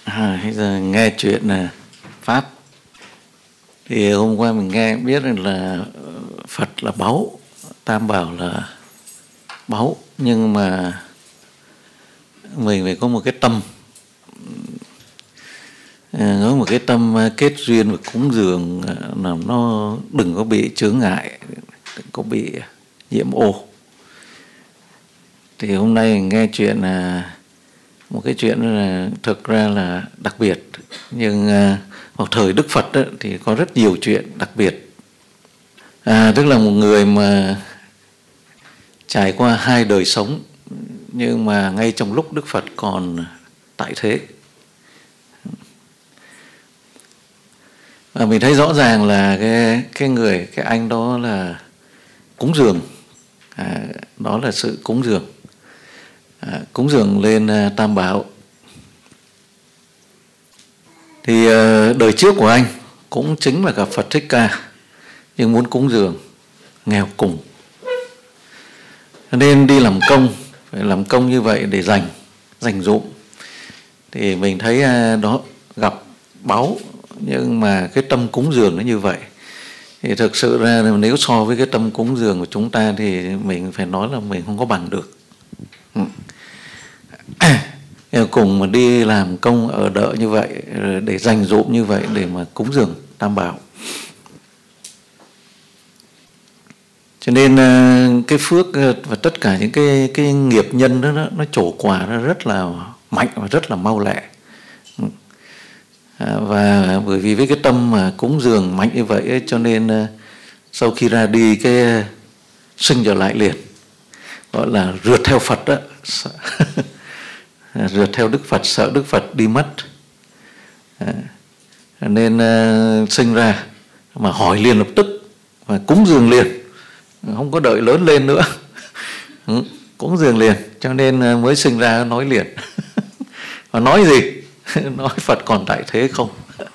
Bây giờ nghe chuyện là Pháp. Thì hôm qua mình nghe biết là Phật là báu, Tam Bảo là báu. Nhưng mà mình phải có một cái tâm, có một cái tâm kết duyên và cúng dường, làm nó đừng có bị chướng ngại, đừng có bị nhiễm ô. Thì hôm nay mình nghe chuyện là một cái chuyện là thực ra là đặc biệt. Nhưng vào thời Đức Phật đó, thì có rất nhiều chuyện đặc biệt. Tức là một người mà trải qua 2 đời sống, nhưng mà ngay trong lúc Đức Phật còn tại thế. Và mình thấy rõ ràng là cái anh đó là cúng dường. Đó là sự cúng dường. Cúng dường lên Tam Bảo. Thì đời trước của anh cũng chính là gặp Phật Thích Ca, nhưng muốn cúng dường nghèo cùng, nên đi làm công, phải làm công như vậy để dành dụm. Thì mình thấy đó gặp báu, nhưng mà cái tâm cúng dường nó như vậy. Thì thực sự ra nếu so với cái tâm cúng dường của chúng ta thì mình phải nói là mình không có bằng được. Cùng mà đi làm công ở đợ như vậy, để dành dụm như vậy để mà cúng dường Tam Bảo. Cho nên cái phước và tất cả những cái nghiệp nhân đó nó trổ quả nó rất là mạnh và rất là mau lẹ. Và bởi vì với cái tâm mà cúng dường mạnh như vậy ấy, cho nên sau khi ra đi cái sinh trở lại liền, gọi là rượt theo Phật đó. Rượt theo Đức Phật, sợ Đức Phật đi mất, nên sinh ra mà hỏi liền lập tức và cúng dường liền, không có đợi lớn lên nữa. Cúng dường liền, cho nên mới sinh ra nói liền. Và nói gì? Nói Phật còn tại thế không?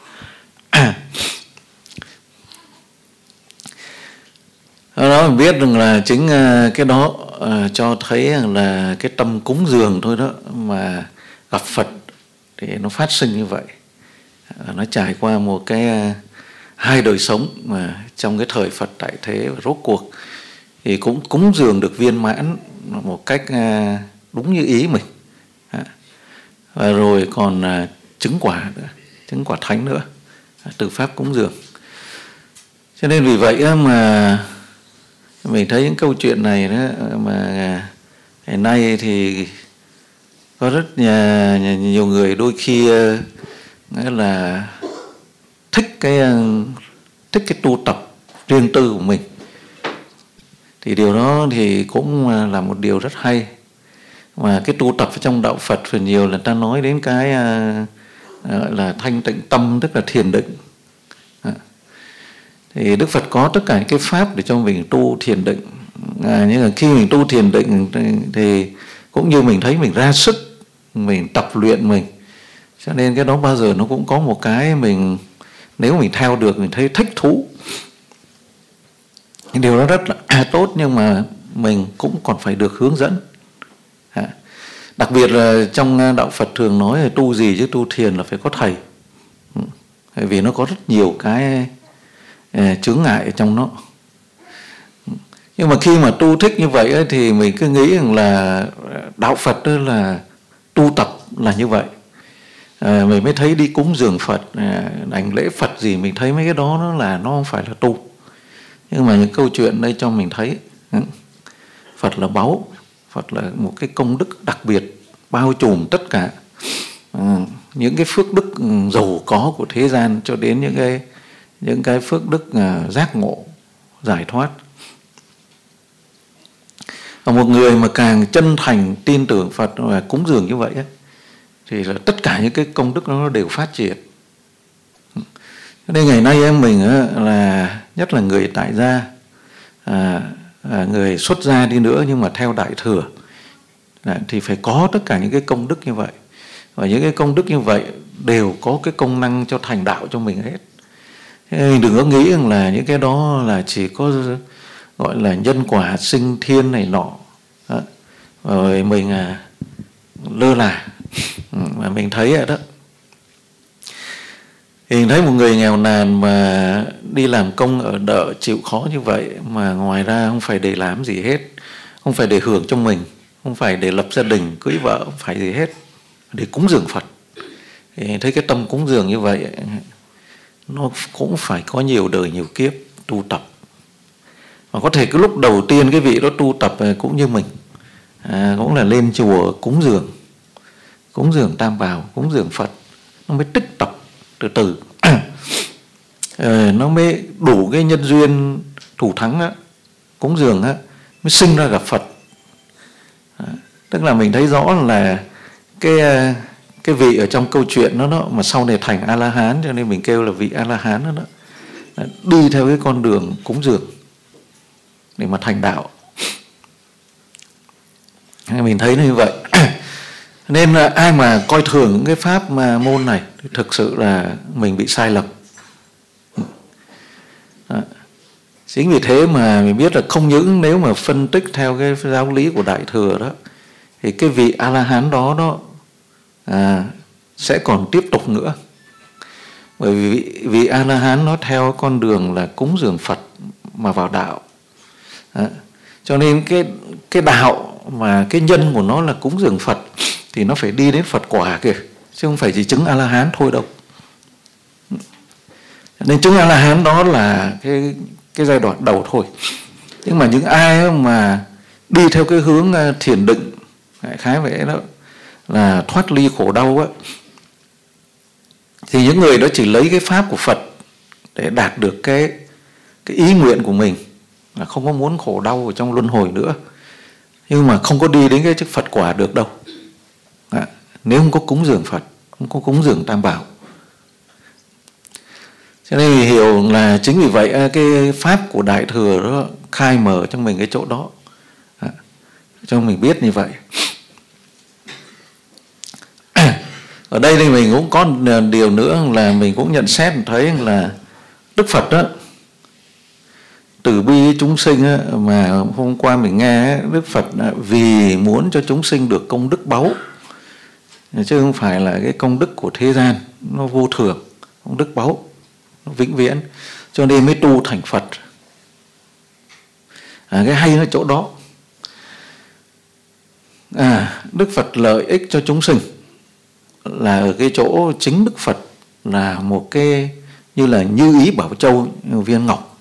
Đó mình biết rằng là chính cái đó cho thấy là cái tâm cúng dường thôi đó mà gặp Phật thì nó phát sinh như vậy. Nó trải qua một cái 2 đời sống mà trong cái thời Phật tại thế, và rốt cuộc thì cũng cúng dường được viên mãn một cách đúng như ý mình. Và rồi còn chứng quả nữa, chứng quả thánh nữa từ pháp cúng dường. Cho nên vì vậy mà mình thấy những câu chuyện này đó, mà ngày nay thì có rất nhiều người đôi khi nghĩa là thích cái tu tập riêng tư của mình. Thì điều đó thì cũng là một điều rất hay. Mà cái tu tập trong đạo Phật phần nhiều là ta nói đến cái là thanh tịnh tâm, tức là thiền định. Thì Đức Phật có tất cả những cái pháp để cho mình tu thiền định. Nhưng mà khi mình tu thiền định thì cũng như mình thấy mình ra sức, mình tập luyện mình. Cho nên cái đó bao giờ nó cũng có một cái mình, nếu mình theo được mình thấy thích thú. Điều đó rất là tốt, nhưng mà mình cũng còn phải được hướng dẫn. Đặc biệt là trong đạo Phật thường nói là tu gì chứ tu thiền là phải có thầy. Bởi vì nó có rất nhiều cái chướng ngại ở trong nó. Nhưng mà khi mà tu thích như vậy ấy, thì mình cứ nghĩ rằng là đạo Phật đó là tu tập là như vậy. Mình mới thấy đi cúng dường Phật, đảnh lễ Phật gì, mình thấy mấy cái đó nó không phải là tu. Nhưng mà những câu chuyện đây cho mình thấy Phật là báu, Phật là một cái công đức đặc biệt bao trùm tất cả những cái phước đức giàu có của thế gian, cho đến những cái phước đức giác ngộ, giải thoát. Và một người mà càng chân thành tin tưởng Phật và cúng dường như vậy ấy, thì là tất cả những cái công đức nó đều phát triển. Nên ngày nay mình là nhất là người tại gia, người xuất gia đi nữa nhưng mà theo Đại Thừa, thì phải có tất cả những cái công đức như vậy. Và những cái công đức như vậy đều có cái công năng cho thành đạo cho mình hết. Mình đừng có nghĩ rằng là những cái đó là chỉ có gọi là nhân quả sinh thiên này nọ, rồi mình lơ là. Mà mình thấy đó, Thì thấy một người nghèo nàn mà đi làm công ở đợ chịu khó như vậy, mà ngoài ra không phải để làm gì hết, không phải để hưởng cho mình, không phải để lập gia đình, cưới vợ, không phải gì hết, để cúng dường Phật. Thì thấy cái tâm cúng dường như vậy, nó cũng phải có nhiều đời nhiều kiếp tu tập. Mà có thể cái lúc đầu tiên cái vị đó tu tập cũng như mình, cũng là lên chùa cúng dường Tam Bảo, cúng dường Phật, nó mới tích tập từ từ nó mới đủ cái nhân duyên thủ thắng á, cúng dường á, mới sinh ra gặp Phật. Tức là mình thấy rõ là cái vị ở trong câu chuyện đó mà sau này thành A La Hán, cho nên mình kêu là vị A La Hán đó, đi theo cái con đường cúng dường để mà thành đạo. Mình thấy như vậy. Nên là ai mà coi thường những cái pháp mà môn này thì thực sự là mình bị sai lầm. Chính vì thế mà mình biết là không những nếu mà phân tích theo cái giáo lý của Đại Thừa đó, thì cái vị A-la-hán đó sẽ còn tiếp tục nữa. Bởi vì vị A-la-hán nó theo con đường là cúng dường Phật mà vào đạo. Cho nên cái đạo mà cái nhân của nó là cúng dường Phật thì nó phải đi đến Phật quả kìa, chứ không phải chỉ chứng A-la-hán thôi đâu. Nên chứng A-la-hán đó là cái giai đoạn đầu thôi. Nhưng mà những ai mà đi theo cái hướng thiền định, đại khái vậy đó, là thoát ly khổ đau á, thì những người đó chỉ lấy cái pháp của Phật để đạt được cái ý nguyện của mình, là không có muốn khổ đau ở trong luân hồi nữa, nhưng mà không có đi đến cái chức Phật quả được đâu. Nếu không có cúng dường Phật, không có cúng dường Tam Bảo. Cho nên mình hiểu là chính vì vậy cái pháp của Đại Thừa đó khai mở trong mình cái chỗ đó, cho mình biết như vậy. Ở đây thì mình cũng có điều nữa là mình cũng nhận xét thấy là Đức Phật đó từ bi chúng sinh á, mà hôm qua mình nghe Đức Phật vì muốn cho chúng sinh được công đức báu, chứ không phải là cái công đức của thế gian nó vô thường, công đức báu nó vĩnh viễn, cho nên mới tu thành Phật. Cái hay ở chỗ đó, Đức Phật lợi ích cho chúng sinh là ở cái chỗ chính Đức Phật là một cái như là như ý bảo châu, viên ngọc.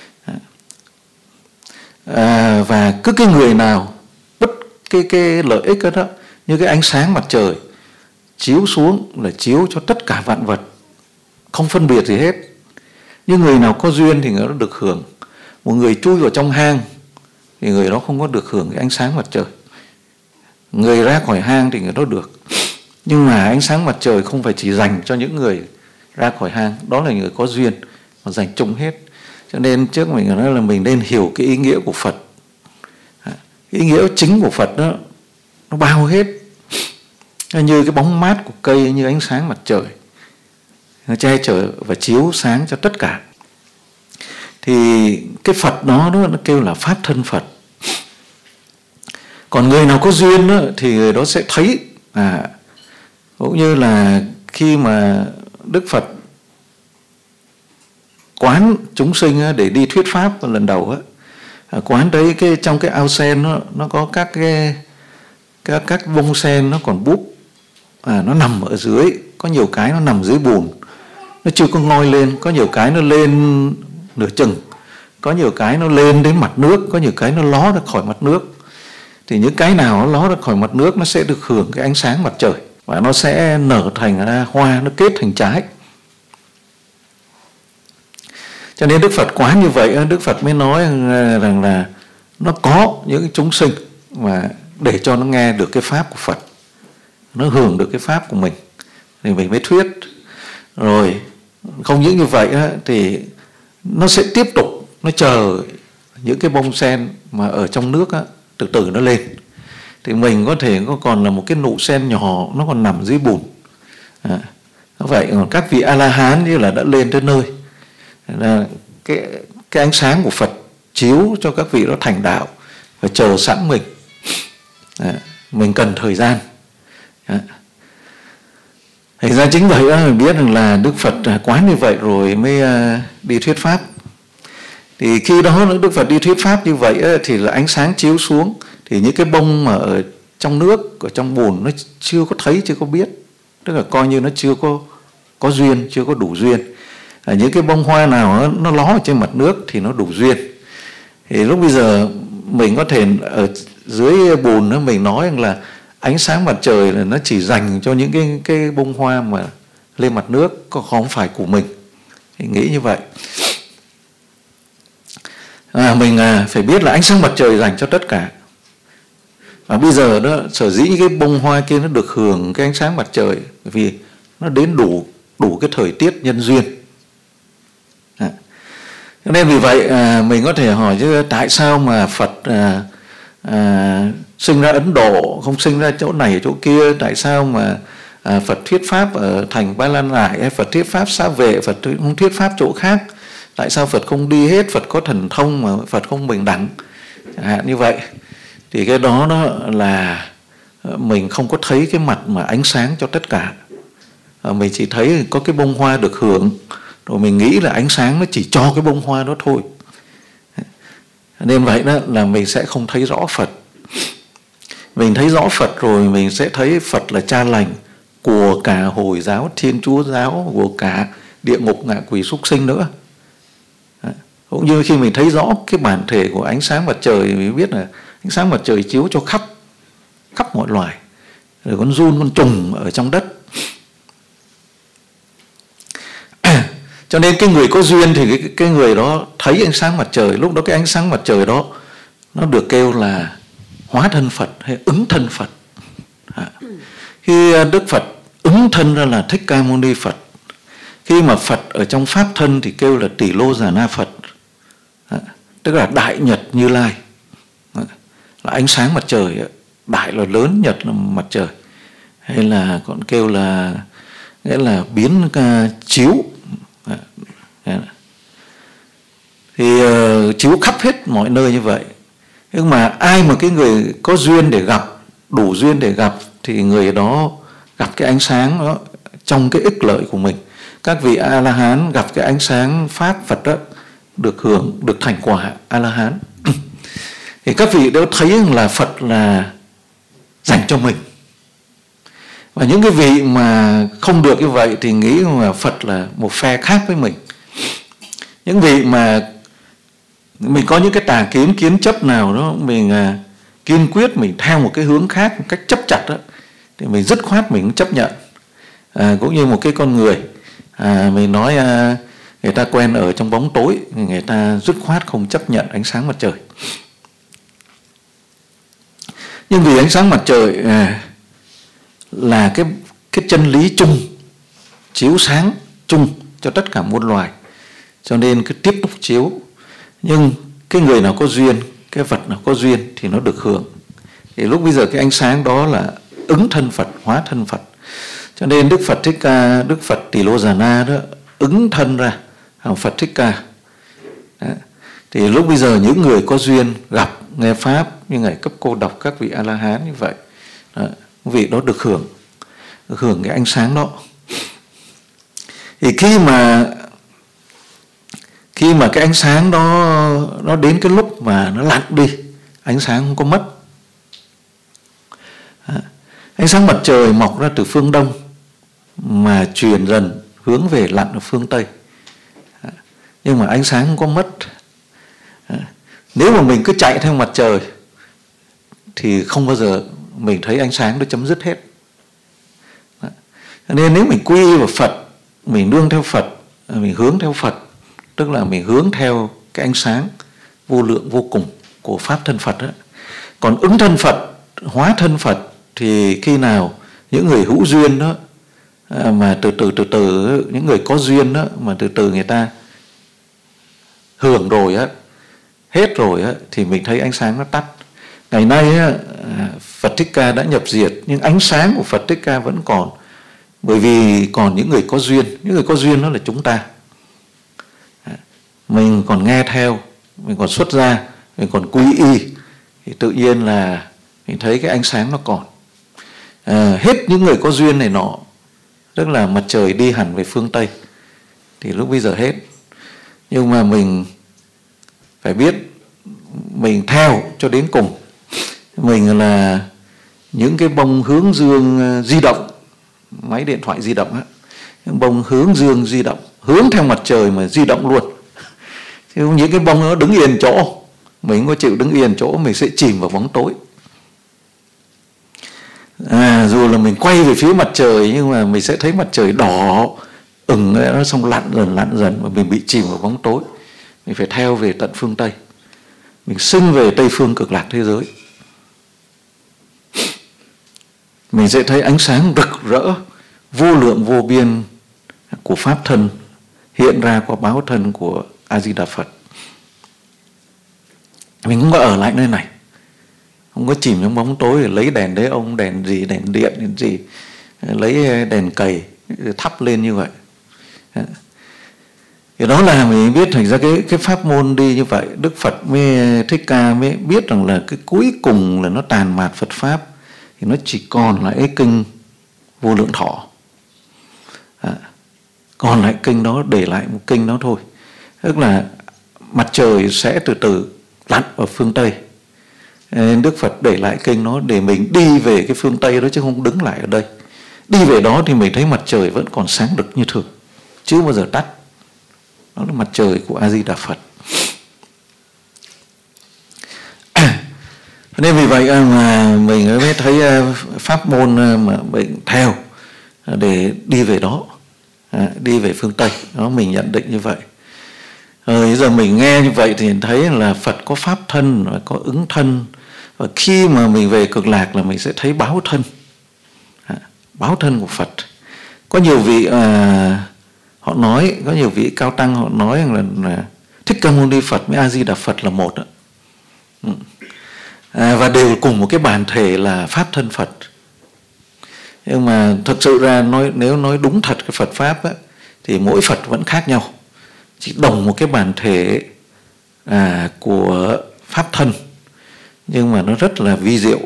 Và cứ cái người nào bất cái lợi ích đó, như cái ánh sáng mặt trời chiếu xuống là chiếu cho tất cả vạn vật, không phân biệt gì hết. Nhưng người nào có duyên thì người đó được hưởng. Một người chui vào trong hang thì người đó không có được hưởng cái ánh sáng mặt trời. Người ra khỏi hang thì người đó được. Nhưng mà ánh sáng mặt trời không phải chỉ dành cho những người ra khỏi hang, đó là người có duyên, mà dành chung hết. Cho nên trước mình nói là mình nên hiểu cái ý nghĩa của Phật. Ý nghĩa chính của Phật đó, nó bao hết. Như cái bóng mát của cây, như ánh sáng mặt trời, nó che chở và chiếu sáng cho tất cả. Thì cái Phật đó nó kêu là Pháp thân Phật. Còn người nào có duyên đó, thì người đó sẽ thấy, cũng như là khi mà Đức Phật quán chúng sinh để đi thuyết pháp lần đầu á, quán đấy trong cái ao sen nó có các bông sen nó còn búp, nó nằm ở dưới, có nhiều cái nó nằm dưới bùn, nó chưa có ngoi lên, có nhiều cái nó lên nửa chừng, có nhiều cái nó lên đến mặt nước, có nhiều cái nó ló ra khỏi mặt nước. Thì những cái nào nó ló ra khỏi mặt nước nó sẽ được hưởng cái ánh sáng mặt trời, và nó sẽ nở thành ra hoa, nó kết thành trái. Cho nên Đức Phật quán như vậy, Đức Phật mới nói rằng là nó có những chúng sinh mà để cho nó nghe được cái pháp của Phật, nó hưởng được cái pháp của mình, thì mình mới thuyết. Rồi không những như vậy thì nó sẽ tiếp tục, nó chờ những cái bông sen mà ở trong nước từ từ nó lên. Thì mình có thể có còn là một cái nụ sen nhỏ, nó còn nằm dưới bùn. Vậy còn các vị A-la-hán như là đã lên tới nơi, là cái ánh sáng của Phật chiếu cho các vị đó thành đạo và chờ sẵn mình. Mình cần thời gian. Thành ra chính vậy đó mình biết rằng là Đức Phật quán như vậy rồi mới đi thuyết pháp. Thì khi đó Đức Phật đi thuyết pháp như vậy thì là ánh sáng chiếu xuống, thì những cái bông mà ở trong nước, ở trong bùn nó chưa có thấy, chưa có biết, tức là coi như nó chưa có duyên, chưa có đủ duyên. Những cái bông hoa nào nó ló ở trên mặt nước thì nó đủ duyên. Thì lúc bây giờ mình có thể ở dưới bùn đó mình nói rằng là ánh sáng mặt trời là nó chỉ dành cho những cái bông hoa mà lên mặt nước, có không phải của mình. Thì nghĩ như vậy. Mình phải biết là ánh sáng mặt trời dành cho tất cả. Và bây giờ đó, sở dĩ cái bông hoa kia nó được hưởng cái ánh sáng mặt trời vì nó đến đủ cái thời tiết nhân duyên. Cho nên vì vậy mình có thể hỏi chứ tại sao mà Phật sinh ra Ấn Độ, không sinh ra chỗ này chỗ kia? Tại sao mà Phật thuyết pháp ở thành Ba Lan Nại, hay Phật thuyết pháp Xá Vệ, Phật không thuyết pháp chỗ khác? Tại sao Phật không đi hết, Phật có thần thông mà Phật không bình đẳng? Chẳng hạn như vậy. Thì cái đó là mình không có thấy cái mặt mà ánh sáng cho tất cả. Mình chỉ thấy có cái bông hoa được hưởng, rồi mình nghĩ là ánh sáng nó chỉ cho cái bông hoa đó thôi. Nên vậy đó là mình sẽ không thấy rõ Phật. Mình thấy rõ Phật rồi mình sẽ thấy Phật là cha lành của cả Hồi giáo, Thiên Chúa giáo, của cả địa ngục, ngạ quỷ, súc sinh nữa. Cũng như khi mình thấy rõ cái bản thể của ánh sáng mặt trời, mình biết là ánh sáng mặt trời chiếu cho khắp mọi loài, rồi con giun, con trùng ở trong đất. Cho nên cái người có duyên thì cái người đó thấy ánh sáng mặt trời, lúc đó cái ánh sáng mặt trời đó nó được kêu là hóa thân Phật hay ứng thân Phật. Khi Đức Phật ứng thân ra là Thích Ca Mâu Ni Phật. Khi mà Phật ở trong pháp thân thì kêu là Tỷ Lô Già Na Phật, tức là Đại Nhật Như Lai, là ánh sáng mặt trời. Đại là lớn, nhật là mặt trời, hay là còn kêu là nghĩa là biến chiếu. Thì chiếu khắp hết mọi nơi như vậy. Nhưng mà ai mà cái người có duyên để gặp, đủ duyên để gặp, thì người đó gặp cái ánh sáng đó trong cái ích lợi của mình. Các vị A-la-hán gặp cái ánh sáng Pháp Phật đó, được hưởng, được thành quả A-la-hán. Thì các vị đều thấy là Phật là dành cho mình. Và những cái vị mà không được như vậy thì nghĩ là Phật là một phe khác với mình. Những vị mà mình có những cái tà kiến, kiến chấp nào đó, mình kiên quyết mình theo một cái hướng khác, một cách chấp chặt đó, thì mình dứt khoát mình chấp nhận. Cũng như một cái con người, mình nói người ta quen ở trong bóng tối, người ta dứt khoát không chấp nhận ánh sáng mặt trời. Nhưng vì ánh sáng mặt trời là cái chân lý chung, chiếu sáng chung cho tất cả muôn loài, cho nên cứ tiếp tục chiếu. Nhưng cái người nào có duyên, cái vật nào có duyên thì nó được hưởng. Thì lúc bây giờ cái ánh sáng đó là ứng thân Phật, hóa thân Phật. Cho nên Đức Phật Thích Ca, Đức Phật Tỷ Lô Già Na đó ứng thân ra Phật Thích Ca. Đó. Thì lúc bây giờ những người có duyên gặp nghe pháp như Ngài Cấp Cô Độc, các vị A-la-hán như vậy, vị đó được hưởng cái ánh sáng đó. Thì khi mà cái ánh sáng đó nó đến cái lúc mà nó lặn đi, ánh sáng không có mất. Ánh sáng mặt trời mọc ra từ phương Đông mà truyền dần hướng về lặn ở phương Tây. Nhưng mà ánh sáng không có mất. Nếu mà mình cứ chạy theo mặt trời thì không bao giờ mình thấy ánh sáng nó chấm dứt hết. Nên nếu mình quy vào Phật, mình nương theo Phật, mình hướng theo Phật, tức là mình hướng theo cái ánh sáng vô lượng vô cùng của pháp thân Phật đó. Còn ứng thân Phật, hóa thân Phật thì khi nào những người hữu duyên đó, mà từ từ những người có duyên đó, mà từ từ người ta hưởng rồi á, hết rồi á, thì mình thấy ánh sáng nó tắt. Ngày nay á, Phật Thích Ca đã nhập diệt, nhưng ánh sáng của Phật Thích Ca vẫn còn, bởi vì còn những người có duyên. Những người có duyên đó là chúng ta. Mình còn nghe theo, mình còn xuất gia, mình còn quy y, thì tự nhiên là mình thấy cái ánh sáng nó còn. Hết những người có duyên này nọ tức là mặt trời đi hẳn về phương Tây, thì lúc bây giờ hết. Nhưng mà mình phải biết mình theo cho đến cùng. Mình là những cái bông hướng dương di động, máy điện thoại di động á, những bông hướng dương di động, hướng theo mặt trời mà di động luôn. Chứ không những cái bông nó đứng yên chỗ, mình có chịu đứng yên chỗ mình sẽ chìm vào bóng tối. Dù là mình quay về phía mặt trời nhưng mà mình sẽ thấy mặt trời đỏ ửng nó xong lặn dần và mình bị chìm vào bóng tối. Mình phải theo về tận phương Tây, mình xưng về Tây phương cực lạc thế giới. Mình sẽ thấy ánh sáng rực rỡ vô lượng vô biên của pháp thân hiện ra qua báo thân của A Di Đà Phật. Mình không có ở lại nơi này, không có chìm trong bóng tối để lấy đèn đấy ông, đèn gì, đèn điện, đèn gì, lấy đèn cầy thắp lên như vậy. Thì đó là mình biết thành ra cái pháp môn đi như vậy. Đức Phật mới Thích Ca mới biết rằng là cái cuối cùng là nó tàn mạt Phật pháp, thì nó chỉ còn lại cái kinh Vô Lượng Thọ. Còn lại kinh đó, để lại một kinh đó thôi. Tức là mặt trời sẽ từ từ lặn vào phương Tây. Đức Phật để lại kinh đó để mình đi về cái phương Tây đó chứ không đứng lại ở đây. Đi về đó thì mình thấy mặt trời vẫn còn sáng rực như thường, chưa bao giờ tắt. Đó là mặt trời của A Di Đà Phật. Nên vì vậy mà mình mới thấy pháp môn mà mình theo để đi về đó, đi về phương Tây. Đó, mình nhận định như vậy. Rồi giờ mình nghe như vậy thì thấy là Phật có pháp thân và có ứng thân. Và khi mà mình về cực lạc là mình sẽ thấy báo thân, báo thân của Phật. Có nhiều vị họ nói, có nhiều vị cao tăng họ nói rằng là Thích Ca Mâu Ni Phật với A Di Đà Phật là một đó. Và đều cùng một cái bản thể là pháp thân Phật. Nhưng mà thực sự ra nếu nói đúng thật cái Phật pháp á, thì mỗi Phật vẫn khác nhau, chỉ đồng một cái bản thể của pháp thân, nhưng mà nó rất là vi diệu.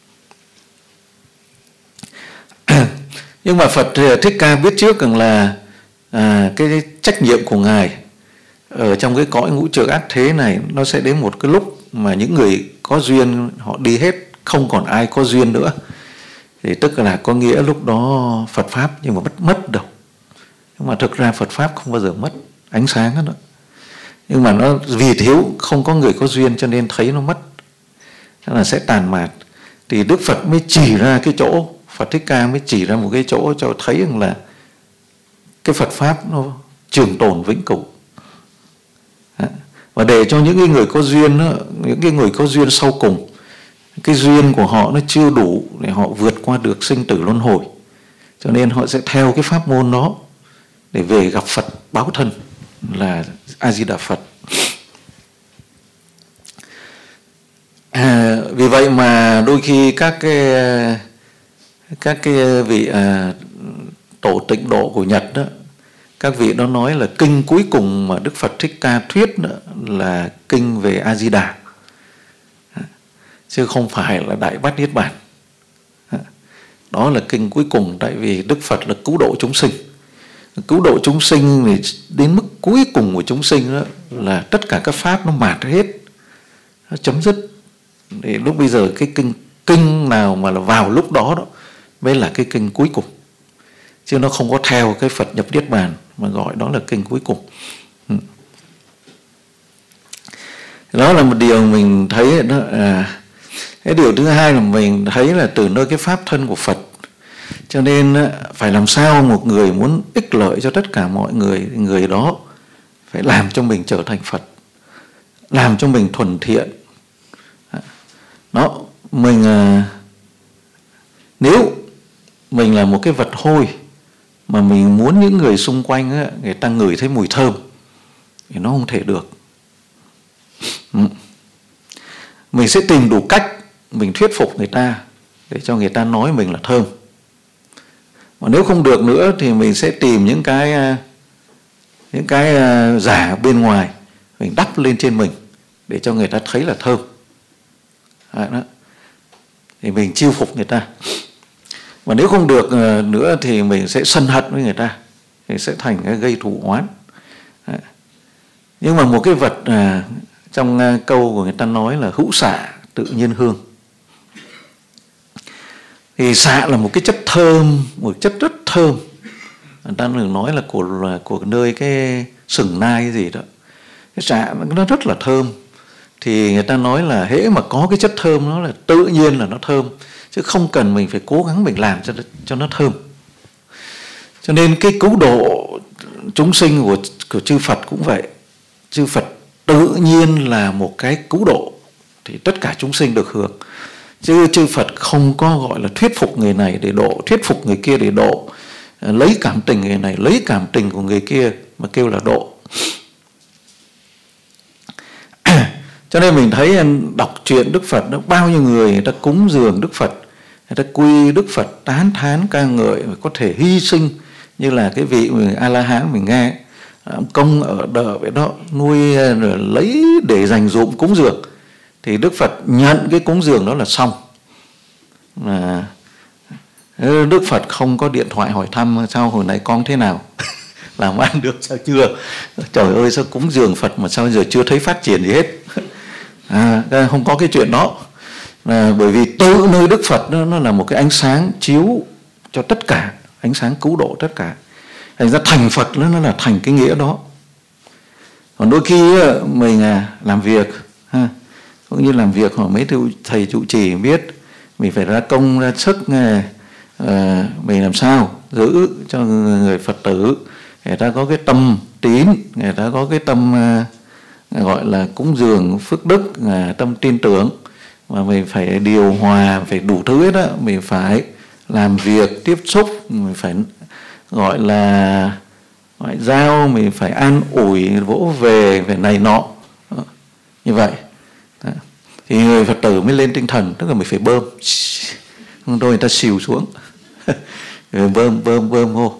Nhưng mà Phật Thích Ca biết trước rằng là cái trách nhiệm của Ngài ở trong cái cõi ngũ trược ác thế này, nó sẽ đến một cái lúc mà những người có duyên họ đi hết, không còn ai có duyên nữa. Thì tức là có nghĩa lúc đó Phật pháp nhưng mà mất đâu. Nhưng mà thực ra Phật pháp không bao giờ mất ánh sáng đó. Nhưng mà nó vì thiếu, không có người có duyên cho nên thấy nó mất, tức là sẽ tàn mạt. Thì Đức Phật mới chỉ ra cái chỗ, Phật Thích Ca mới chỉ ra một cái chỗ cho thấy rằng là cái Phật pháp nó trường tồn vĩnh cửu. Và để cho những cái người có duyên đó, những cái người có duyên sau cùng, cái duyên của họ nó chưa đủ để họ vượt qua được sinh tử luân hồi, cho nên họ sẽ theo cái pháp môn đó để về gặp Phật báo thân là A Di Đà Phật. Vì vậy mà đôi khi các cái vị tổ tịnh độ của Nhật đó, các vị đó nói là kinh cuối cùng mà Đức Phật Thích Ca thuyết đó là kinh về A Di Đà, chứ không phải là Đại Bát Niết Bàn. Đó là kinh cuối cùng, tại vì Đức Phật là cứu độ chúng sinh. Cứu độ chúng sinh thì đến mức cuối cùng của chúng sinh đó là tất cả các pháp nó mạt hết, nó chấm dứt. Thì lúc bây giờ cái kinh nào mà là vào lúc đó đó mới là cái kinh cuối cùng, chứ nó không có theo cái Phật nhập Niết Bàn mà gọi đó là kinh cuối cùng. Đó là một điều mình thấy đó. Cái điều thứ hai là mình thấy là từ nơi cái pháp thân của Phật, cho nên phải làm sao một người muốn ích lợi cho tất cả mọi người, người đó phải làm cho mình trở thành Phật, làm cho mình thuần thiện. Đó, mình nếu mình là một cái vật hôi mà mình muốn những người xung quanh người ta ngửi thấy mùi thơm thì nó không thể được. Mình sẽ tìm đủ cách mình thuyết phục người ta để cho người ta nói mình là thơm. Mà nếu không được nữa thì mình sẽ tìm những cái giả bên ngoài mình đắp lên trên mình để cho người ta thấy là thơm. Đó. Thì mình chiêu phục người ta. Mà nếu không được nữa thì mình sẽ sân hận với người ta, thì sẽ thành cái gây thù oán. Nhưng mà một cái vật trong câu của người ta nói là hữu xạ tự nhiên hương. Thì xạ là một cái chất thơm, một chất rất thơm. Người ta thường nói là của nơi cái sừng nai cái gì đó. Cái xạ nó rất là thơm. Thì người ta nói là hễ mà có cái chất thơm nó là tự nhiên là nó thơm, chứ không cần mình phải cố gắng mình làm cho nó thơm. Cho nên cái cứu độ chúng sinh của chư Phật cũng vậy. Chư Phật tự nhiên là một cái cứu độ, thì tất cả chúng sinh được hưởng. Chứ chư Phật không có gọi là thuyết phục người này để độ, thuyết phục người kia để độ, lấy cảm tình người này, lấy cảm tình của người kia mà kêu là độ. Cho nên mình thấy đọc truyện Đức Phật, bao nhiêu người ta cúng dường Đức Phật, người ta quy Đức Phật, tán thán ca ngợi, có thể hy sinh. Như là cái vị A-la-hán mình nghe, công ở đợ vậy đó, nuôi rồi lấy để dành dụm cúng dường, thì Đức Phật nhận cái cúng dường đó là xong. Đức Phật không có điện thoại hỏi thăm sao hồi nãy con thế nào, làm ăn được sao chưa, trời ơi sao cúng dường Phật mà sao giờ chưa thấy phát triển gì hết. Không có cái chuyện đó. Bởi vì tự nơi Đức Phật nó là một cái ánh sáng chiếu cho tất cả, ánh sáng cứu độ tất cả. Thành ra thành Phật nó là thành cái nghĩa đó. Còn đôi khi mình làm việc, cũng như làm việc, mấy thầy trụ trì biết mình phải ra công ra sức, mình làm sao giữ cho người Phật tử người ta có cái tâm tín, người ta có cái tâm gọi là cúng dường phước đức, tâm tin tưởng, mà mình phải điều hòa, phải đủ thứ hết á. Mình phải làm việc, tiếp xúc, mình phải gọi là ngoại giao, mình phải an ủi, vỗ về, phải này nọ. Như vậy thì người Phật tử mới lên tinh thần, tức là mình phải bơm, không thôi người ta xìu xuống. bơm hô.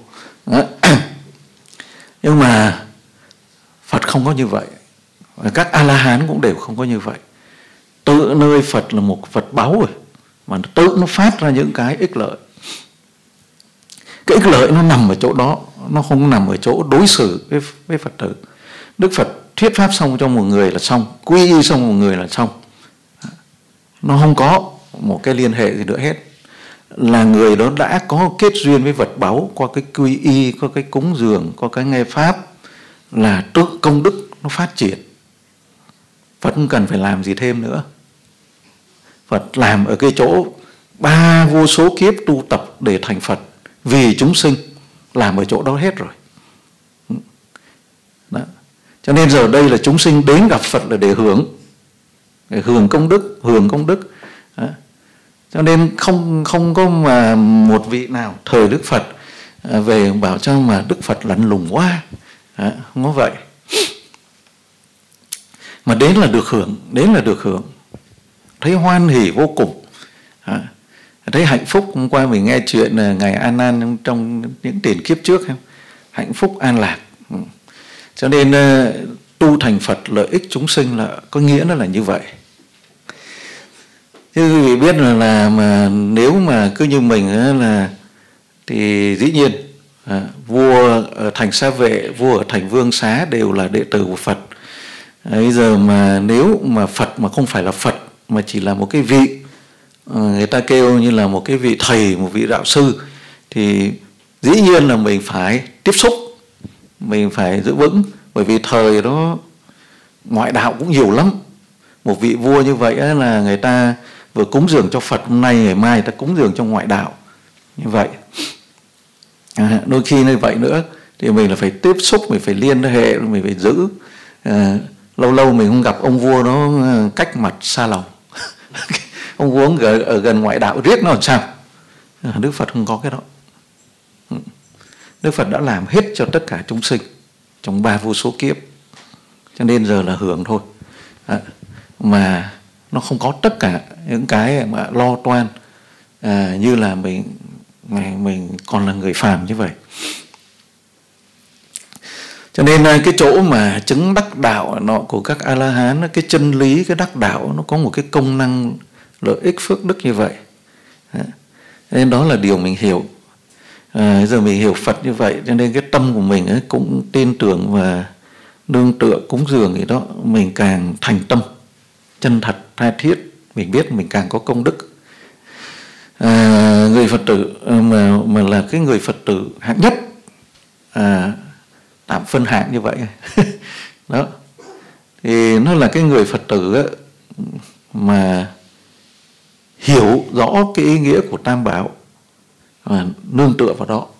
Nhưng mà Phật không có như vậy, và các A-la-hán cũng đều không có như vậy. Tự nơi Phật là một vật báu rồi, mà tự nó phát ra những cái ích lợi. Cái ích lợi nó nằm ở chỗ đó, nó không nằm ở chỗ đối xử với Phật tử. Đức Phật thuyết pháp xong cho một người là xong, quy y xong một người là xong. Nó không có một cái liên hệ gì nữa hết. Là người đó đã có kết duyên với vật báu, qua cái quy y, qua cái cúng dường, qua cái nghe pháp, là tự công đức nó phát triển. Phật không cần phải làm gì thêm nữa. Phật làm ở cái chỗ 3 vô số kiếp tu tập để thành Phật vì chúng sinh, làm ở chỗ đó hết rồi. Đó. Cho nên giờ đây là chúng sinh đến gặp Phật là để hưởng công đức. Đó. Cho nên không có mà một vị nào thời Đức Phật về bảo cho mà Đức Phật lạnh lùng quá. Đó. Không có vậy. Mà đến là được hưởng, thấy hoan hỉ vô cùng, thấy hạnh phúc. Hôm qua mình nghe chuyện ngài A Nan trong những tiền kiếp trước, hạnh phúc an lạc. Cho nên tu thành Phật lợi ích chúng sinh là có nghĩa nó là như vậy. Chứ quý vị biết là mà nếu mà cứ như mình là thì dĩ nhiên vua ở thành Sa Vệ, vua ở thành Vương Xá đều là đệ tử của Phật. Bây giờ mà nếu mà Phật mà không phải là Phật, mà chỉ là một cái vị, người ta kêu như là một cái vị thầy, một vị đạo sư, thì dĩ nhiên là mình phải tiếp xúc, mình phải giữ vững. Bởi vì thời đó ngoại đạo cũng nhiều lắm. Một vị vua như vậy là người ta vừa cúng dường cho Phật hôm nay, ngày mai người ta cúng dường cho ngoại đạo. Như vậy đôi khi như vậy nữa thì mình là phải tiếp xúc, mình phải liên hệ, mình phải giữ. Lâu lâu mình không gặp ông vua nó cách mặt xa lòng. Ông vua ở gần ngoại đạo riết nó làm sao? Đức Phật không có cái đó. Đức Phật đã làm hết cho tất cả chúng sinh trong 3 vô số kiếp. Cho nên giờ là hưởng thôi. Mà nó không có tất cả những cái mà lo toan như là mình còn là người phàm như vậy. Cho nên cái chỗ mà chứng đắc đạo nọ của các A-la-hán, cái chân lý, cái đắc đạo nó có một cái công năng lợi ích phước đức như vậy. Nên đó là điều mình hiểu. Giờ mình hiểu Phật như vậy, cho nên cái tâm của mình ấy cũng tin tưởng và nương tựa cúng dường gì đó, mình càng thành tâm, chân thật, tha thiết, mình biết mình càng có công đức. Người Phật tử mà là cái người Phật tử hạng nhất, tạm phân hạng như vậy đó, thì nó là cái người Phật tử ấy, mà hiểu rõ cái ý nghĩa của Tam Bảo và nương tựa vào đó.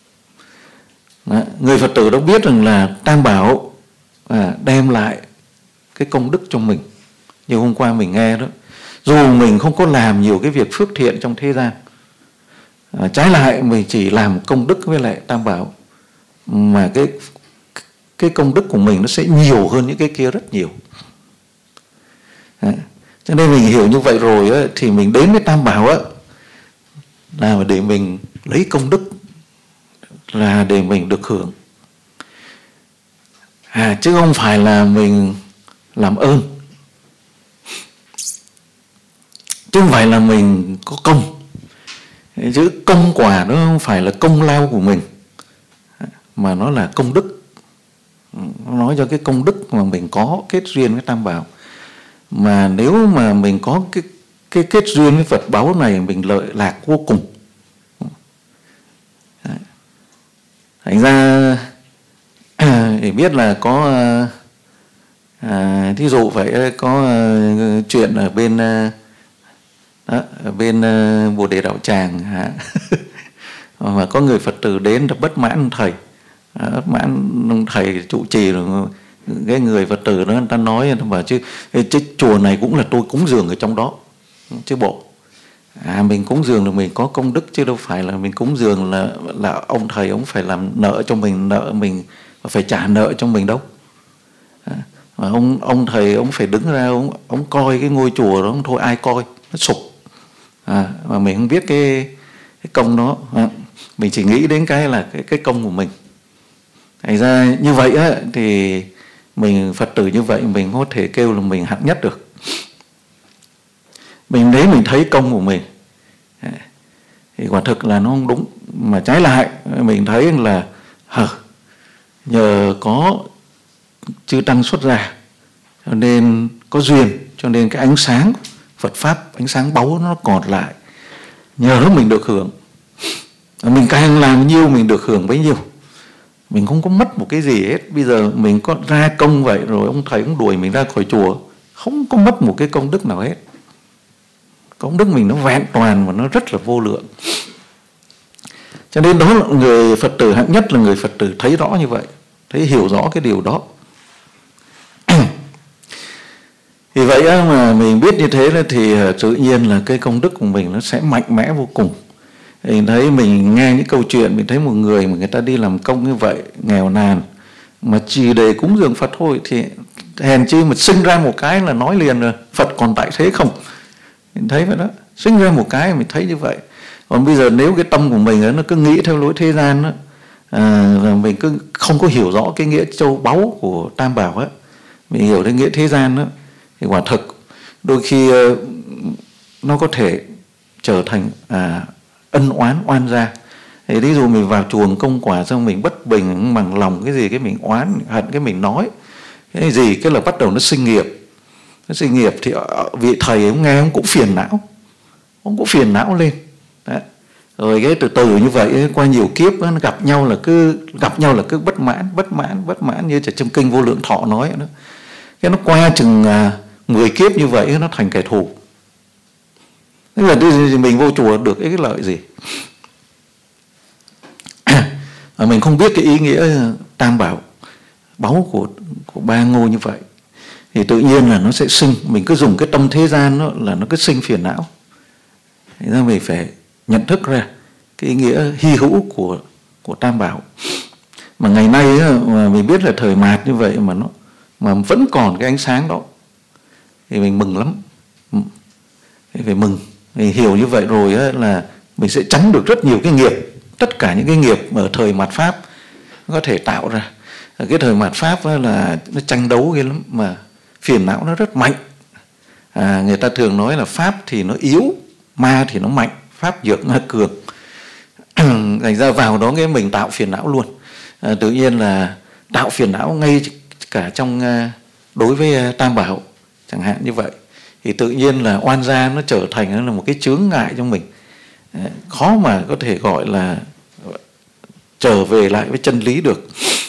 Người Phật tử đó biết rằng là Tam Bảo đem lại cái công đức cho mình. Như hôm qua mình nghe đó, dù mình không có làm nhiều cái việc phước thiện trong thế gian, trái lại mình chỉ làm công đức với lại Tam Bảo, mà cái công đức của mình nó sẽ nhiều hơn những cái kia rất nhiều. Cho nên mình hiểu như vậy rồi á, thì mình đến với Tam Bảo á, là để mình lấy công đức, là để mình được hưởng, chứ không phải là mình làm ơn, chứ không phải là mình có công. Chứ công quả nó không phải là công lao của mình, mà nó là công đức. Nó nói cho cái công đức mà mình có kết duyên với Tam Bảo. Mà nếu mà mình có cái kết duyên với Phật báu này, mình lợi lạc vô cùng. Thành ra để biết là có thí dụ vậy, có chuyện ở bên Bồ Đề Đạo Tràng mà có người Phật tử đến bất mãn thầy, bất mãn thầy trụ trì rồi. Cái người Phật tử đó, người ta nói, người ta bảo chứ chùa này cũng là tôi cúng dường ở trong đó chứ bộ. Mình cúng dường là mình có công đức, chứ đâu phải là mình cúng dường là ông thầy ông phải làm nợ cho mình, nợ mình phải trả nợ cho mình đâu. Mà ông thầy ông phải đứng ra ông coi cái ngôi chùa đó, ông thôi ai coi nó sụp. Mà mình không biết cái công đó, mình chỉ nghĩ đến cái là cái công của mình. Thành ra như vậy á, thì mình Phật tử như vậy mình có thể kêu là mình hạng nhất được. Mình đấy mình thấy công của mình thì quả thực là nó không đúng. Mà trái lại mình thấy là nhờ có chư tăng xuất gia, cho nên có duyên, cho nên cái ánh sáng Phật Pháp, ánh sáng báu nó còn lại, nhờ đó mình được hưởng. Mình càng làm nhiêu mình được hưởng bấy nhiêu, mình không có mất một cái gì hết. Bây giờ mình có ra công vậy rồi ông thầy cũng đuổi mình ra khỏi chùa, không có mất một cái công đức nào hết. Công đức mình nó vẹn toàn và nó rất là vô lượng. Cho nên đó là người Phật tử hạng nhất, là người Phật tử thấy rõ như vậy, thấy hiểu rõ cái điều đó. Vì vậy mà mình biết như thế thì tự nhiên là cái công đức của mình nó sẽ mạnh mẽ vô cùng. Thì thấy mình nghe những câu chuyện, mình thấy một người mà người ta đi làm công như vậy, nghèo nàn, mà chỉ để cúng dường Phật thôi, thì hèn chi mà sinh ra một cái là nói liền rồi Phật còn tại thế không. Mình thấy vậy đó, sinh ra một cái mình thấy như vậy. Còn bây giờ nếu cái tâm của mình ấy, nó cứ nghĩ theo lối thế gian đó, mình cứ không có hiểu rõ cái nghĩa châu báu của Tam Bảo ấy, mình hiểu cái nghĩa thế gian đó, thì quả thực đôi khi nó có thể trở thành ân oán oan gia. Thì ví dụ mình vào chùa công quả xong mình bất bình bằng lòng cái gì, cái mình oán hận, cái mình nói cái gì, cái là bắt đầu nó sinh nghiệp. Nó sinh nghiệp thì vị thầy ông nghe ông cũng phiền não, ông cũng phiền não lên. Đấy. Rồi cái từ từ như vậy qua nhiều kiếp nó gặp nhau là cứ bất mãn như trong kinh Vô Lượng Thọ nói đó. Cái nó qua chừng 10 kiếp như vậy nó thành kẻ thù. Thế là mình vô chùa được cái lợi gì? Mình không biết cái ý nghĩa Tam Bảo báu của ba ngôi như vậy, thì tự nhiên là nó sẽ sinh. Mình cứ dùng cái tâm thế gian đó, là nó cứ sinh phiền não. Thế ra mình phải nhận thức ra cái ý nghĩa hy hữu của Tam Bảo. Mà ngày nay mà mình biết là thời mạt như vậy mà vẫn còn cái ánh sáng đó, thì mình mừng lắm. Thì phải mừng. Mình hiểu như vậy rồi là mình sẽ tránh được rất nhiều cái nghiệp. Tất cả những cái nghiệp ở thời mạt Pháp nó có thể tạo ra. Ở cái thời mạt Pháp là nó tranh đấu ghê lắm, mà phiền não nó rất mạnh. Người ta thường nói là Pháp thì nó yếu, ma thì nó mạnh. pháp dược cường. Thành ra vào đó cái mình tạo phiền não luôn. Tự nhiên là tạo phiền não ngay cả trong đối với Tam Bảo chẳng hạn như vậy, thì tự nhiên là oan gia nó trở thành là một cái chướng ngại trong mình. Khó mà có thể gọi là trở về lại với chân lý được.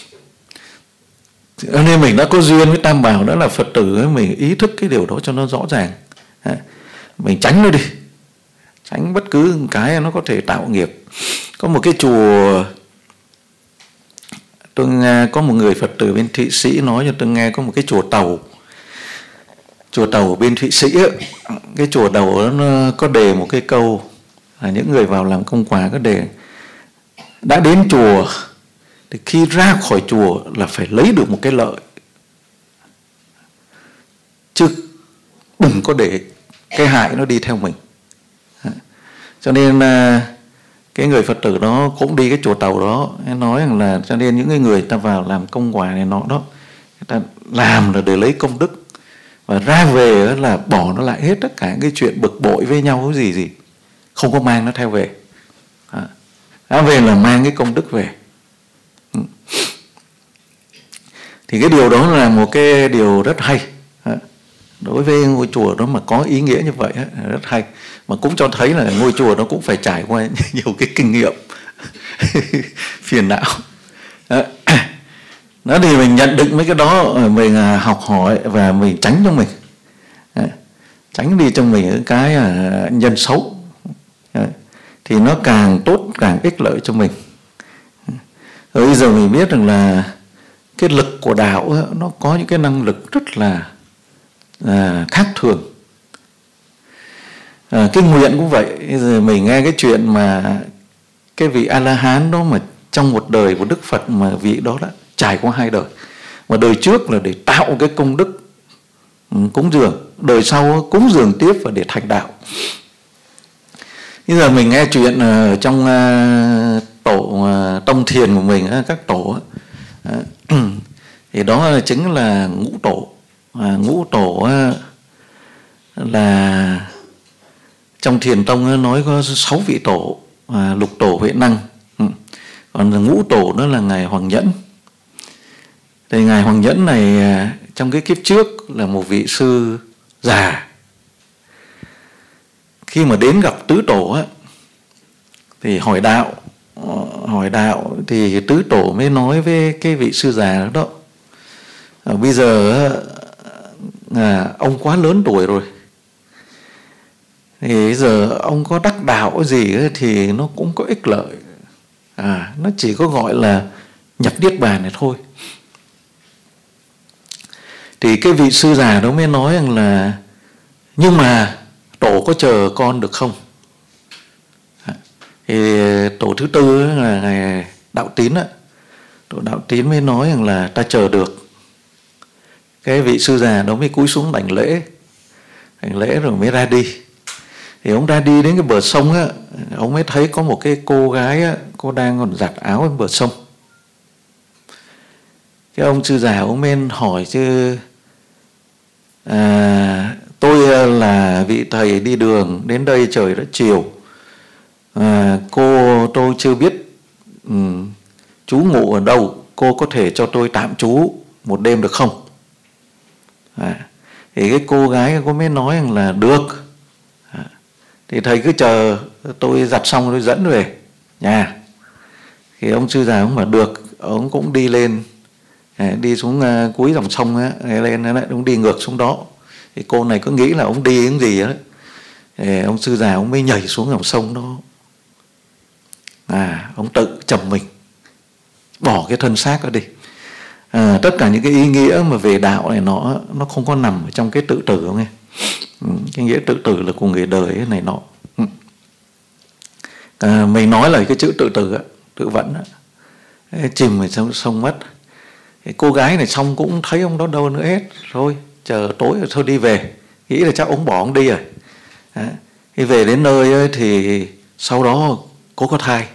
Cho nên mình đã có duyên với Tam Bảo, đó là Phật tử, mình ý thức cái điều đó cho nó rõ ràng. Mình tránh nó đi, tránh bất cứ cái nó có thể tạo nghiệp. Có một cái chùa, tôi nghe có một người Phật tử bên Thụy Sĩ nói cho tôi nghe, có một cái chùa tàu ở bên Thụy Sĩ ấy. Cái chùa tàu nó có đề một cái câu là những người vào làm công quả có đề: đã đến chùa thì khi ra khỏi chùa là phải lấy được một cái lợi, chứ đừng có để cái hại nó đi theo mình. Cho nên cái người Phật tử đó cũng đi cái chùa tàu đó, nói rằng là cho nên những người ta vào làm công quả này nọ đó, người ta làm là để lấy công đức, và ra về là bỏ nó lại hết tất cả cái chuyện bực bội với nhau cái gì không có mang nó theo về. Ra về là mang cái công đức về. Thì cái điều đó là một cái điều rất hay. Đối với ngôi chùa đó mà có ý nghĩa như vậy rất hay. Mà cũng cho thấy là ngôi chùa nó cũng phải trải qua nhiều cái kinh nghiệm phiền não. Đó thì mình nhận định mấy cái đó, mình học hỏi và mình tránh cho mình. Tránh đi cho mình những cái nhân xấu. Thì nó càng tốt, càng ích lợi cho mình. Rồi bây giờ mình biết rằng là cái lực của đạo nó có những cái năng lực rất là khác thường. Cái nguyện cũng vậy. Bây giờ mình nghe cái chuyện mà cái vị A-la-hán đó mà trong một đời của Đức Phật mà vị đó đã trải qua 2 đời. Mà đời trước là để tạo cái công đức cúng dường, đời sau cúng dường tiếp và để thành đạo. Bây giờ mình nghe chuyện trong tổ tông thiền của mình, các tổ thì đó chính là ngũ tổ. Ngũ tổ là trong thiền tông nói có 6 vị tổ, lục tổ Huệ Năng. Còn ngũ tổ đó là ngài Hoàng Nhẫn. Thì ngài Hoàng Nhẫn này trong cái kiếp trước là một vị sư già. Khi mà đến gặp tứ tổ thì hỏi đạo thì tứ tổ mới nói với cái vị sư già đó: bây giờ ông quá lớn tuổi rồi, thì bây giờ ông có đắc đạo gì thì nó cũng có ích lợi, nó chỉ có gọi là nhập niết bàn này thôi. Thì cái vị sư già đó mới nói rằng là nhưng mà tổ có chờ con được không? Thì tổ thứ tư là ngài Đạo Tín tổ Đạo Tín mới nói rằng là ta chờ được. Cái vị sư già đó mới cúi xuống đảnh lễ rồi mới ra đi. Thì ông ra đi đến cái bờ sông ông mới thấy có một cái cô gái cô đang còn giặt áo bên bờ sông. Cái ông sư già ông mới hỏi chứ: tôi là vị thầy đi đường đến đây, trời đã chiều, tôi chưa biết trú ngụ ở đâu, cô có thể cho tôi tạm trú một đêm được không? Thì cái cô gái cô mới nói rằng là được. Thì thầy cứ chờ tôi giặt xong tôi dẫn về nhà. Thì ông sư già ông bảo được. Ông cũng đi lên, đi xuống cuối dòng sông lên lại ông đi ngược xuống đó. Thì cô này cứ nghĩ là ông đi cái gì đó. Thì ông sư già ông mới nhảy xuống dòng sông đó. Ông tự trầm mình, bỏ cái thân xác đó đi. Tất cả những cái ý nghĩa mà về đạo này nó không có nằm ở trong cái tự tử không nghe. Cái nghĩa tự tử là của người đời này nọ. Mình nói là cái chữ tự tử, tự vẫn chìm ở trong sông mất. Cái cô gái này xong cũng thấy ông đó đâu nữa hết. Thôi chờ tối rồi thôi đi về. Nghĩ là chắc ông bỏ ông đi rồi. Khi về đến nơi thì sau đó cô có thai.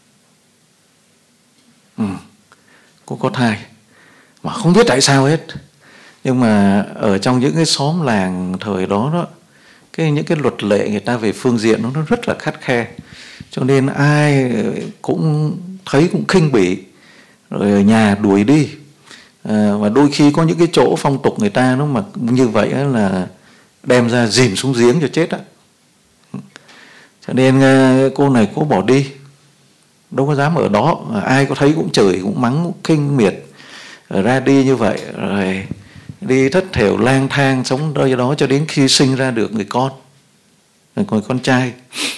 Cô có thai mà không biết tại sao hết. Nhưng mà ở trong những cái xóm làng thời đó những cái luật lệ người ta về phương diện nó rất là khắt khe, cho nên ai cũng thấy cũng khinh bỉ, rồi ở nhà đuổi đi. Và đôi khi có những cái chỗ phong tục người ta nó mà như vậy là đem ra dìm xuống giếng cho chết á. Cho nên cô này cô bỏ đi, đâu có dám ở đó, ai có thấy cũng chửi cũng mắng cũng khinh miệt, rồi ra đi như vậy, rồi đi thất thểu lang thang sống nơi đó cho đến khi sinh ra được người con trai.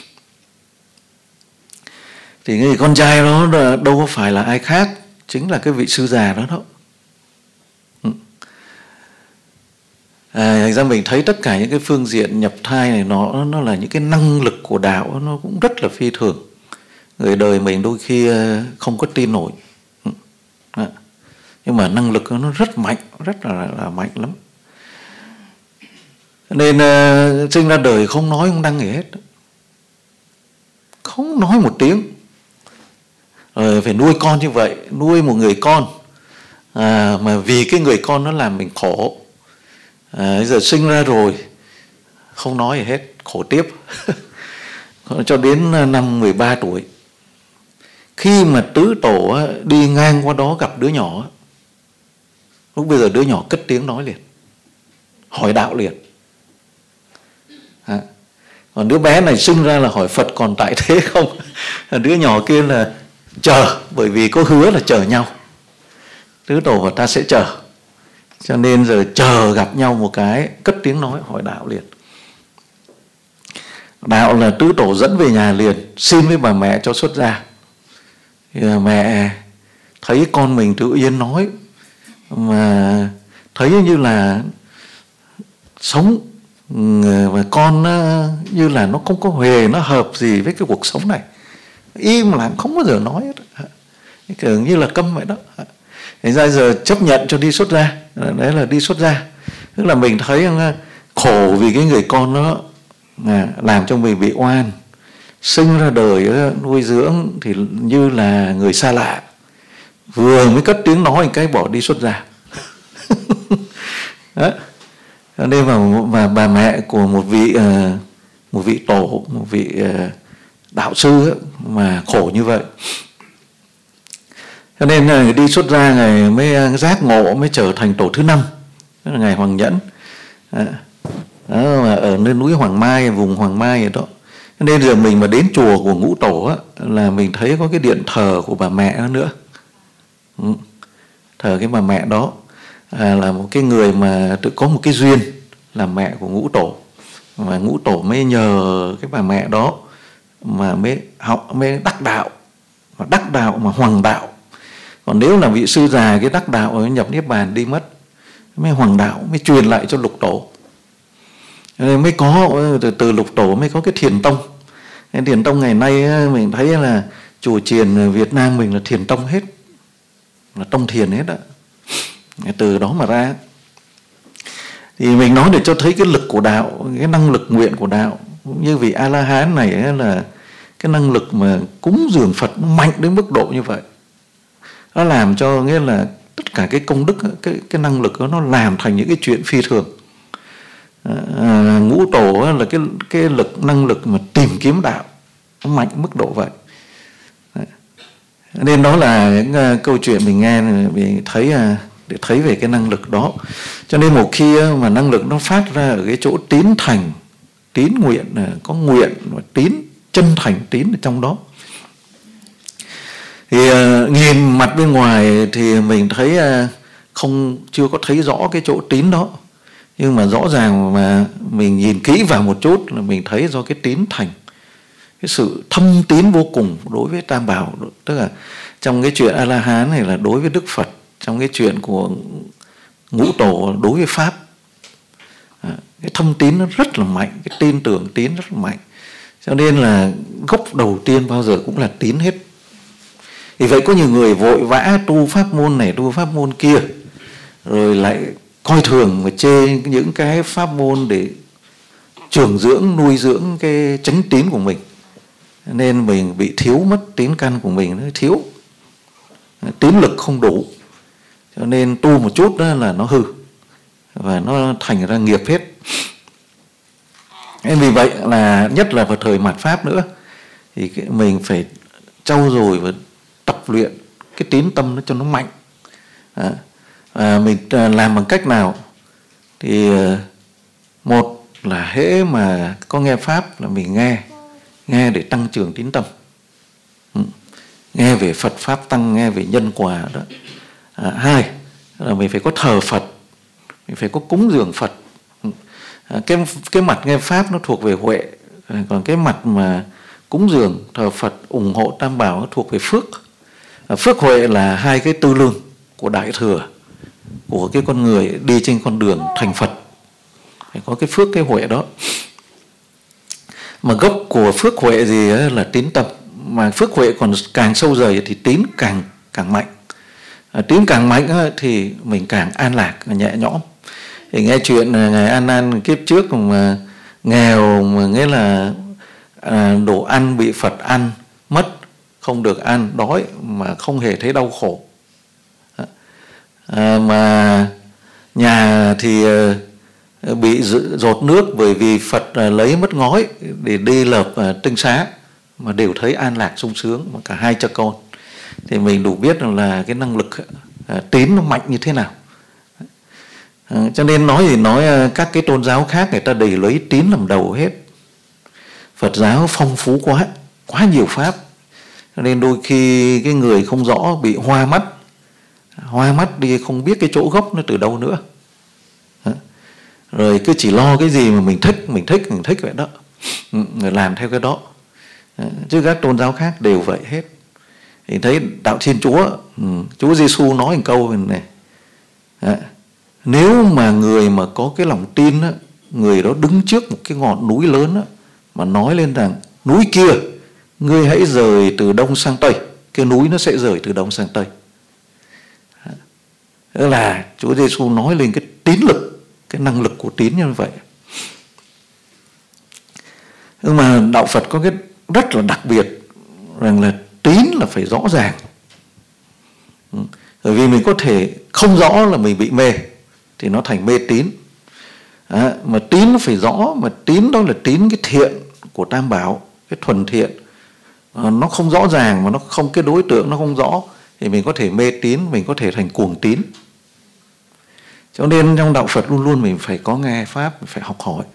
Thì người con trai đó đâu có phải là ai khác, chính là cái vị sư già đó đó. Thành ra mình thấy tất cả những cái phương diện nhập thai này nó là những cái năng lực của đạo, nó cũng rất là phi thường. Người đời mình đôi khi không có tin nổi, nhưng mà năng lực nó rất mạnh, rất là mạnh lắm. Nên sinh ra đời không nói không đăng gì hết, không nói một tiếng. Rồi phải nuôi con như vậy, nuôi một người con mà vì cái người con nó làm mình khổ. Giờ sinh ra rồi không nói gì hết, khổ tiếp cho đến năm 13 tuổi, khi mà tứ tổ đi ngang qua đó gặp đứa nhỏ, lúc bây giờ đứa nhỏ cất tiếng nói liền, hỏi đạo liền. Còn đứa bé này sinh ra là hỏi Phật còn tại thế không. Đứa nhỏ kia là chờ, bởi vì có hứa là chờ nhau, tứ tổ và ta sẽ chờ, cho nên giờ chờ gặp nhau một cái, cất tiếng nói hỏi đạo liền. Đạo là tứ tổ dẫn về nhà liền, xin với bà mẹ cho xuất gia. Thì mẹ thấy con mình tự yên nói, mà thấy như là sống và con như là nó không có huề, nó hợp gì với cái cuộc sống này, im lặng không bao giờ nói hết, kiểu như là câm vậy đó. Thành ra giờ chấp nhận cho đi xuất gia, đấy là đi xuất gia. Tức là mình thấy khổ vì cái người con đó làm cho mình bị oan, sinh ra đời nuôi dưỡng thì như là người xa lạ, vừa mới cất tiếng nói một cái bỏ đi xuất gia. Đó. Nên mà bà mẹ của một vị tổ, một vị đạo sư mà khổ như vậy. Cho nên đi xuất gia ngày mới giác ngộ, mới trở thành tổ thứ 5, tức là ngày Hoàng Nhẫn. Đó, mà ở nơi núi Hoàng Mai, vùng Hoàng Mai vậy đó. Nên giờ mình mà đến chùa của Ngũ Tổ á, là mình thấy có cái điện thờ của bà mẹ đó nữa. Thờ cái bà mẹ đó là một cái người mà tự có một cái duyên làm mẹ của Ngũ Tổ, và Ngũ Tổ mới nhờ cái bà mẹ đó mà mới đắc đạo, và đắc đạo mà hoàng đạo. Còn nếu là vị sư già cái đắc đạo rồi nhập niết bàn đi mất, mới hoàng đạo, mới truyền lại cho Lục Tổ. Nên mới có từ Lục Tổ mới có cái Thiền Tông. Cái Thiền Tông ngày nay mình thấy là chùa chiền Việt Nam mình là Thiền Tông hết, là tông thiền hết á, từ đó mà ra. Thì mình nói để cho thấy cái lực của đạo, cái năng lực nguyện của đạo. Cũng như vị A-la-hán này là cái năng lực mà cúng dường Phật mạnh đến mức độ như vậy. Nó làm cho nghĩa là tất cả cái công đức, cái năng lực đó, nó làm thành những cái chuyện phi thường. Ngũ Tổ là cái năng lực mà tìm kiếm đạo, nó mạnh mức độ vậy. Nên đó là những câu chuyện mình nghe, mình thấy để thấy về cái năng lực đó. Cho nên một khi mà năng lực nó phát ra ở cái chỗ tín thành, tín nguyện, có nguyện và tín, chân thành tín ở trong đó, thì nhìn mặt bên ngoài thì mình thấy chưa có thấy rõ cái chỗ tín đó, nhưng mà rõ ràng mà mình nhìn kỹ vào một chút là mình thấy do cái tín thành, cái sự thâm tín vô cùng đối với Tam Bảo. Tức là trong cái chuyện A-la-hán này là đối với Đức Phật, trong cái chuyện của Ngũ Tổ đối với Pháp, cái thâm tín nó rất là mạnh, cái tin tưởng tín rất là mạnh. Cho nên là gốc đầu tiên bao giờ cũng là tín hết. Vì vậy có nhiều người vội vã tu pháp môn này, tu pháp môn kia, rồi lại coi thường và chê những cái pháp môn để trưởng dưỡng, nuôi dưỡng cái chánh tín của mình. Nên mình bị thiếu mất tín căn của mình, nó thiếu, tín lực không đủ. Cho nên tu một chút đó là nó hư, và nó thành ra nghiệp hết. Vì vậy là nhất là vào thời mạt Pháp nữa thì mình phải trau dồi và tập luyện cái tín tâm nó cho nó mạnh. Mình làm bằng cách nào? Thì một là hễ mà có nghe Pháp là mình nghe để tăng trưởng tín tâm. Nghe về Phật Pháp Tăng, nghe về nhân quả đó. Hai là mình phải có thờ Phật, mình phải có cúng dường Phật. Cái mặt nghe Pháp nó thuộc về huệ, còn cái mặt mà cúng dường thờ Phật ủng hộ Tam Bảo nó thuộc về phước. Phước huệ là hai cái tư lương của Đại Thừa, của cái con người đi trên con đường thành Phật, phải có cái phước cái huệ đó. Mà gốc của phước huệ gì là tín tâm, mà phước huệ còn càng sâu dày thì tín càng mạnh. Tín càng mạnh thì mình càng an lạc, nhẹ nhõm. Thì nghe chuyện ngài A Nan kiếp trước mà nghèo, mà nghĩa là đồ ăn bị Phật ăn mất, không được ăn, đói mà không hề thấy đau khổ. Mà nhà thì bị dột nước bởi vì Phật lấy mất ngói để đi lợp tinh xá, mà đều thấy an lạc sung sướng, mà cả hai cha con. Thì mình đủ biết là cái năng lực tín nó mạnh như thế nào. Cho nên nói thì nói các cái tôn giáo khác người ta đều lấy tín làm đầu hết. Phật giáo phong phú quá nhiều pháp, cho nên đôi khi cái người không rõ bị hoa mắt đi, không biết cái chỗ gốc nó từ đâu nữa. Rồi cứ chỉ lo cái gì mà mình thích vậy đó, rồi làm theo cái đó. Chứ các tôn giáo khác đều vậy hết. Thì thấy đạo Thiên Chúa Giêsu nói một câu này: nếu mà người mà có cái lòng tin á, người đó đứng trước một cái ngọn núi lớn á, mà nói lên rằng núi kia ngươi hãy rời từ đông sang tây, cái núi nó sẽ rời từ đông sang tây. Đó là Chúa Giêsu nói lên cái tín lực, cái năng lực của tín như vậy. Nhưng mà đạo Phật có cái rất là đặc biệt rằng là tín là phải rõ ràng. Bởi vì mình có thể không rõ là mình bị mê thì nó thành mê tín. Mà tín nó phải rõ, mà tín đó là tín cái thiện của Tam Bảo, cái thuần thiện. Nó không rõ ràng, mà nó không, cái đối tượng nó không rõ thì mình có thể mê tín, mình có thể thành cuồng tín. Cho nên trong đạo Phật luôn luôn mình phải có nghe Pháp, mình phải học hỏi.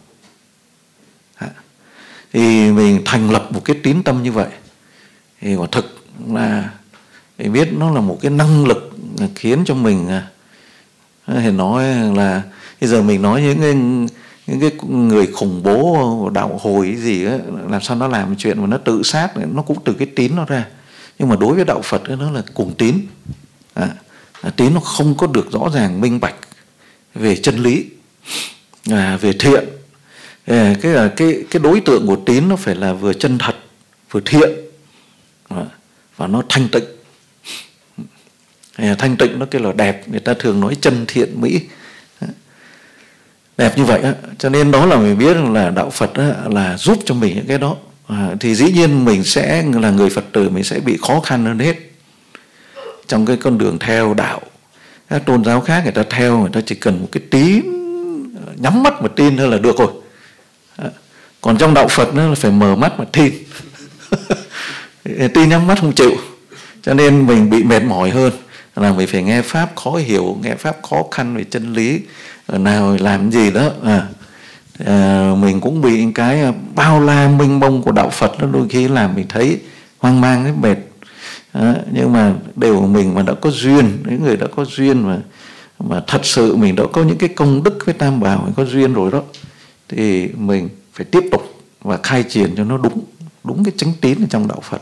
Thì mình thành lập một cái tín tâm như vậy thì quả thực là mình biết nó là một cái năng lực khiến cho mình thì nói là bây giờ mình nói những cái người khủng bố đạo hồi gì ấy, làm sao nó làm chuyện mà nó tự sát, nó cũng từ cái tín nó ra. Nhưng mà đối với đạo Phật ấy, nó là cuồng tín. Tín nó không có được rõ ràng minh bạch về chân lý, về thiện. Cái đối tượng của tín nó phải là vừa chân thật, vừa thiện, và nó thanh tịnh. Thanh tịnh nó kêu là đẹp, người ta thường nói chân thiện mỹ, đẹp như vậy á. Cho nên đó là mình biết là đạo Phật là giúp cho mình những cái đó. Thì dĩ nhiên mình sẽ là người Phật tử, mình sẽ bị khó khăn hơn hết trong cái con đường theo đạo. Các tôn giáo khác người ta theo, người ta chỉ cần một cái tín, nhắm mắt mà tin thôi là được rồi. Còn trong đạo Phật nó là phải mở mắt mà tin. Tin nhắm mắt không chịu. Cho nên mình bị mệt mỏi hơn, là mình phải nghe Pháp khó hiểu, nghe Pháp khó khăn về chân lý, nào làm gì đó. Mình cũng bị cái bao la mênh mông của đạo Phật, nó đôi khi làm mình thấy hoang mang, thấy mệt. Nhưng mà đều mình mà đã có duyên, những người đã có duyên mà thật sự mình đã có những cái công đức với Tam Bảo, mình có duyên rồi đó, thì mình phải tiếp tục và khai triển cho nó đúng cái chánh tín ở trong đạo Phật.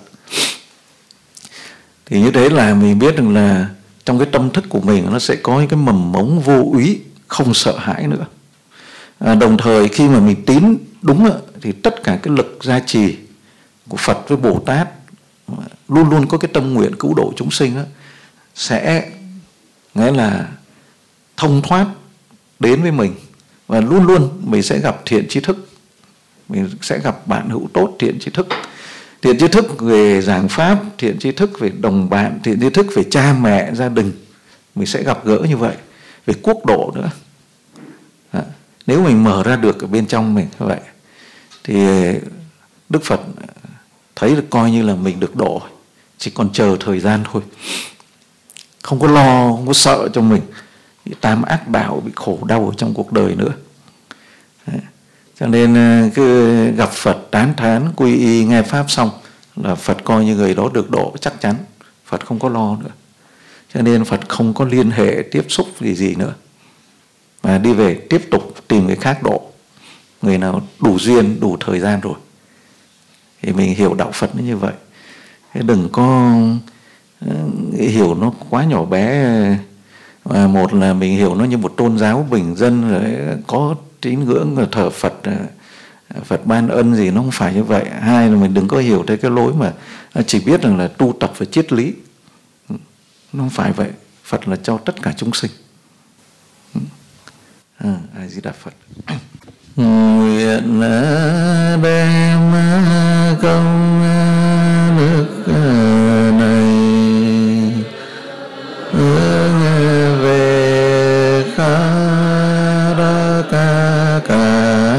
Thì như thế là mình biết rằng là trong cái tâm thức của mình nó sẽ có những cái mầm mống vô úy, không sợ hãi nữa. Đồng thời khi mà mình tín đúng thì tất cả cái lực gia trì của Phật với Bồ Tát luôn luôn có cái tâm nguyện cứu độ chúng sinh sẽ nghĩa là thông thoát đến với mình, và luôn luôn mình sẽ gặp thiện tri thức, mình sẽ gặp bạn hữu tốt thiện tri thức về giảng pháp, thiện tri thức về đồng bạn, thiện tri thức về cha mẹ gia đình, mình sẽ gặp gỡ như vậy, về quốc độ nữa. Nếu mình mở ra được ở bên trong mình như vậy thì Đức Phật thấy được coi như là mình được độ, chỉ còn chờ thời gian thôi, không có lo, không có sợ cho mình bị tam ác đạo, bị khổ đau ở trong cuộc đời nữa. Đấy. Cho nên cứ gặp Phật tán thán quy y nghe pháp xong là Phật coi như người đó được độ chắc chắn, Phật không có lo nữa. Cho nên Phật không có liên hệ tiếp xúc gì nữa, mà đi về tiếp tục tìm người khác độ, người nào đủ duyên đủ thời gian rồi. Thì mình hiểu đạo Phật như vậy, đừng có hiểu nó quá nhỏ bé. Một là mình hiểu nó như một tôn giáo bình dân rồi có tín ngưỡng rồi thờ Phật, Phật ban ân gì, nó không phải như vậy. Hai là mình đừng có hiểu theo cái lối mà chỉ biết rằng là tu tập về triết lý, nó không phải vậy. Phật là cho tất cả chúng sinh. A Di Đà Phật. Nguyện đem công đức này hướng về khắp tất cả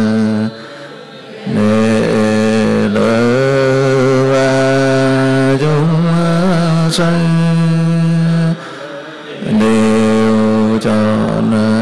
đệ tử và chúng sanh đều trọn